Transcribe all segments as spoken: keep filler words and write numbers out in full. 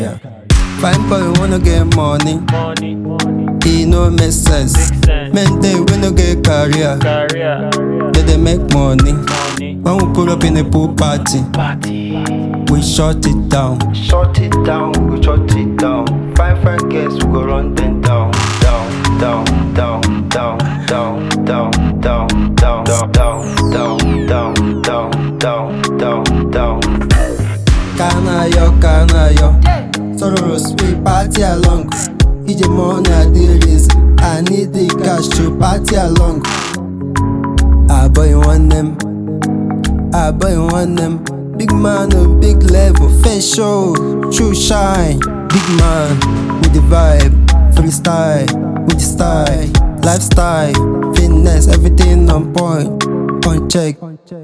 career. Fine boy wanna get money, Money, money, e no make sense. make sense. Men dey we no get career, Career, they dey make money. money, When we pull up in a pool party, party. we shut it down. Shut it down, we go shut it down. Fine, fine girls, we go run them down. Down, down, down, down, down, down, down, down, down, down, down, down, down, down, down. Kanayo, Kanayo, Soros we party along. E J money I dey raise, I need the cash to party along. I boy you want them, I boy you want them. Big man of big level, face show, true shine. Big man with the vibe, freestyle with the style, lifestyle, fitness, everything on point, on check.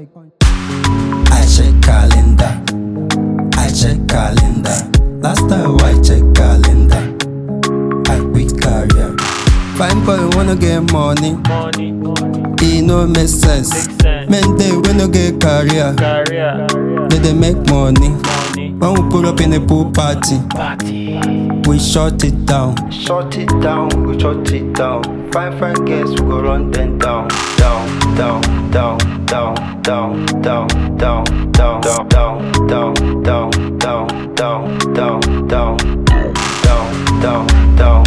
I check calendar, I check calendar. Last time I check calendar, I quit career. Fine boy wanna get money, Money, money, e no make sense. make sense. Men dey we no get career, Career, they dey make money. money, When we pull up in a pool party, party. we shut it down. Shut it down, we go shut it down. Fine, fine girls, we go run them down. Down, down, down, down, down, down, down, down, down, down, down, down, down, down, down, down, down, down, down.